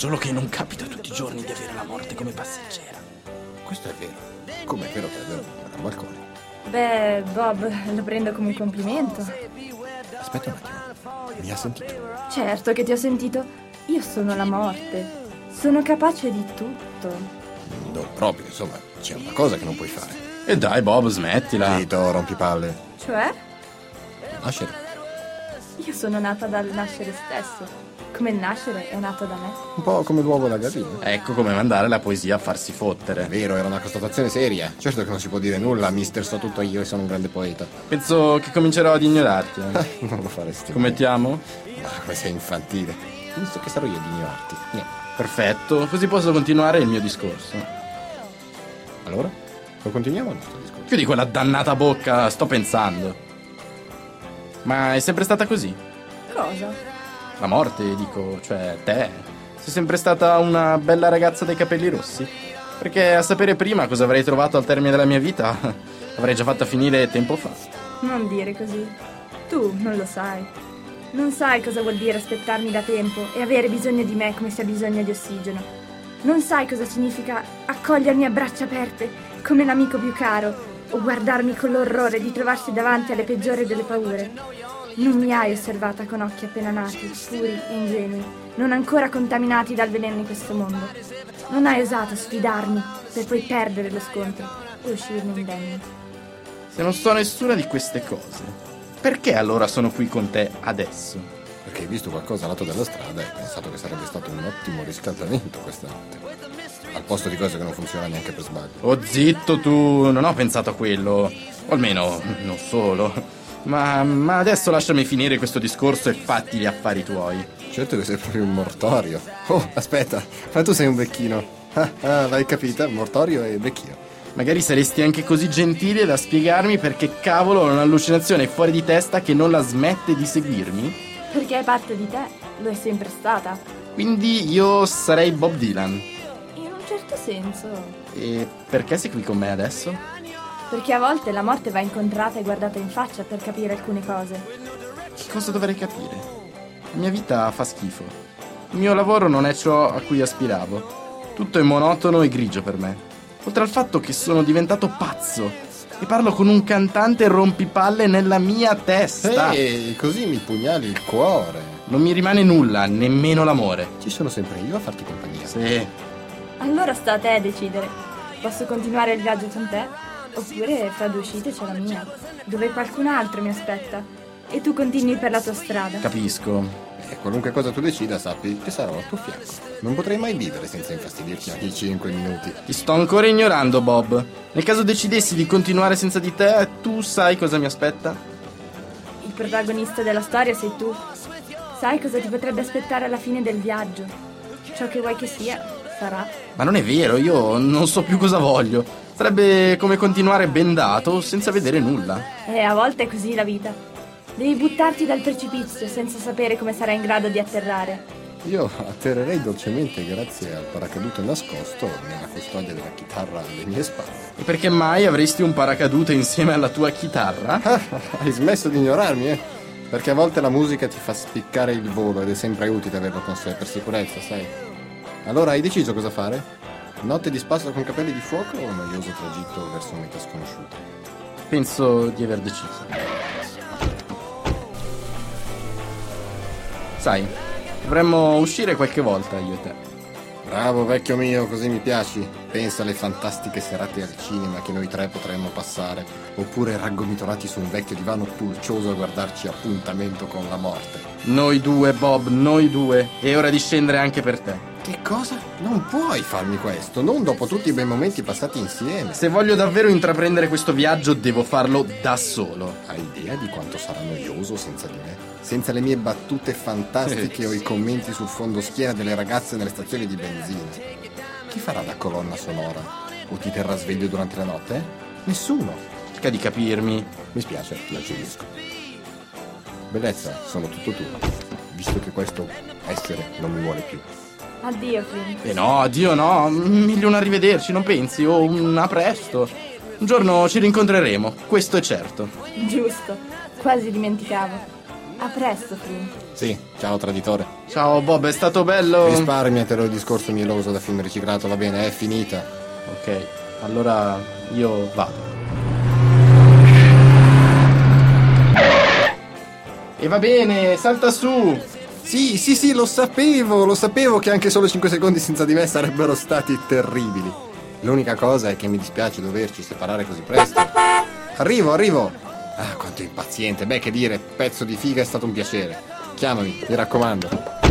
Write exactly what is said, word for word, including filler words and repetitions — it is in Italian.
Solo che non capita tutti i giorni di avere la morte come passeggera. Questo è vero. Come è vero che è vero dal balcone. Beh, Bob, lo prendo come un complimento. Aspetta un attimo. Mi ha sentito? Certo che ti ho sentito. Io sono la morte. Sono capace di tutto. Non proprio, insomma, c'è una cosa che non puoi fare. E dai, Bob, smettila. Zitto, rompipalle. Cioè? Nascere. Io sono nata dal nascere stesso. Come il nascere è nato da me. Un po' come l'uovo e la gallina. Ecco come mandare la poesia a farsi fottere. È vero, era una constatazione seria. Certo che non si può dire nulla, mister, so tutto io e sono un grande poeta. Penso che comincerò ad ignorarti. Eh. Non lo faresti. Commettiamo? Ma come sei infantile. Penso che sarò io di ignorarti. Niente. Perfetto, così posso continuare il mio discorso. Allora? Lo continuiamo il nostro discorso? Chiudi quella dannata bocca, sto pensando. Ma è sempre stata così? Cosa? La morte, dico, cioè te. Sei sempre stata una bella ragazza dai capelli rossi? Perché a sapere prima cosa avrei trovato al termine della mia vita, avrei già fatta finire tempo fa. Non dire così. Tu non lo sai. Non sai cosa vuol dire aspettarmi da tempo e avere bisogno di me come se ha bisogno di ossigeno. Non sai cosa significa accogliermi a braccia aperte come l'amico più caro o guardarmi con l'orrore di trovarsi davanti alle peggiori delle paure. Non mi hai osservata con occhi appena nati, puri e ingenui, non ancora contaminati dal veleno di questo mondo. Non hai osato sfidarmi per poi perdere lo scontro e uscirne indenni. Se non so nessuna di queste cose, perché allora sono qui con te adesso? Perché hai visto qualcosa a lato della strada e hai pensato che sarebbe stato un ottimo riscaldamento questa notte. Al posto di cose che non funzionano neanche per sbaglio. Oh, zitto tu, non ho pensato a quello. O almeno, non solo. Ma, ma adesso lasciami finire questo discorso e fatti gli affari tuoi. Certo che sei proprio un mortorio. Oh, aspetta, ma tu sei un becchino. Ah, ah, l'hai capita? Mortorio e becchino. Magari saresti anche così gentile da spiegarmi perché cavolo ho un'allucinazione fuori di testa che non la smette di seguirmi? Perché è parte di te, lo è sempre stata. Quindi io sarei Bob Dylan. In un certo senso. E perché sei qui con me adesso? Perché a volte la morte va incontrata e guardata in faccia per capire alcune cose. Che cosa dovrei capire? La mia vita fa schifo. Il mio lavoro non è ciò a cui aspiravo. Tutto è monotono e grigio per me. Oltre al fatto che sono diventato pazzo e parlo con un cantante rompipalle nella mia testa. Ehi, così mi pugnali il cuore. Non mi rimane nulla, nemmeno l'amore. Ci sono sempre io a farti compagnia. Sì. Allora sta a te decidere. Posso continuare il viaggio con te? Oppure fra due uscite c'è la mia, dove qualcun altro mi aspetta e tu continui per la tua strada. Capisco. E qualunque cosa tu decida, sappi che sarò al tuo fianco. Non potrei mai vivere senza infastidirti ogni cinque minuti. Ti sto ancora ignorando, Bob. Nel caso decidessi di continuare senza di te, tu sai cosa mi aspetta? Il protagonista della storia sei tu. Sai cosa ti potrebbe aspettare alla fine del viaggio. Ciò che vuoi che sia, sarà. Ma non è vero, io non so più cosa voglio. Sarebbe come continuare bendato senza vedere nulla. E a volte è così la vita. Devi buttarti dal precipizio senza sapere come sarai in grado di atterrare. Io atterrerei dolcemente grazie al paracadute nascosto nella custodia della chitarra alle mie spalle. E perché mai avresti un paracadute insieme alla tua chitarra? Ah, hai smesso di ignorarmi, eh? Perché a volte la musica ti fa spiccare il volo ed è sempre utile averlo con sé per sicurezza, sai? Allora hai deciso cosa fare? Notte di spasso con capelli di fuoco o un noioso tragitto verso meta sconosciuta? Penso di aver deciso. Sai, dovremmo uscire qualche volta io e te. Bravo vecchio mio, così mi piaci. Pensa alle fantastiche serate al cinema che noi tre potremmo passare, oppure raggomitolati su un vecchio divano pulcioso a guardarci Appuntamento con la morte. Noi due, Bob, noi due. È ora di scendere anche per te. Che cosa? Non puoi farmi questo, non dopo tutti i bei momenti passati insieme. Se voglio davvero intraprendere questo viaggio, devo farlo da solo. Hai idea di quanto sarà noioso senza di me? Senza le mie battute fantastiche o i commenti sul fondo schiena delle ragazze nelle stazioni di benzina. Chi farà da colonna sonora? O ti terrà sveglio durante la notte? Nessuno. Cerca di capirmi. Mi spiace, la giurisco. Bellezza, sono tutto tuo, visto che questo essere non mi vuole più. Addio, Flynn. Eh no, addio no, meglio un arrivederci, non pensi? O un a presto. Un giorno ci rincontreremo, questo è certo. Giusto, quasi dimenticavo. A presto, Flynn. Sì, ciao traditore. Ciao Bob, è stato bello. Risparmiatelo il discorso mieloso da film riciclato, va bene, è finita. Ok, allora io vado. E va bene, salta su. Sì, sì, sì, lo sapevo, lo sapevo che anche solo cinque secondi senza di me sarebbero stati terribili. L'unica cosa è che mi dispiace doverci separare così presto. Arrivo, arrivo. Ah, quanto impaziente. Beh, che dire, pezzo di figa, è stato un piacere. Chiamami, mi raccomando.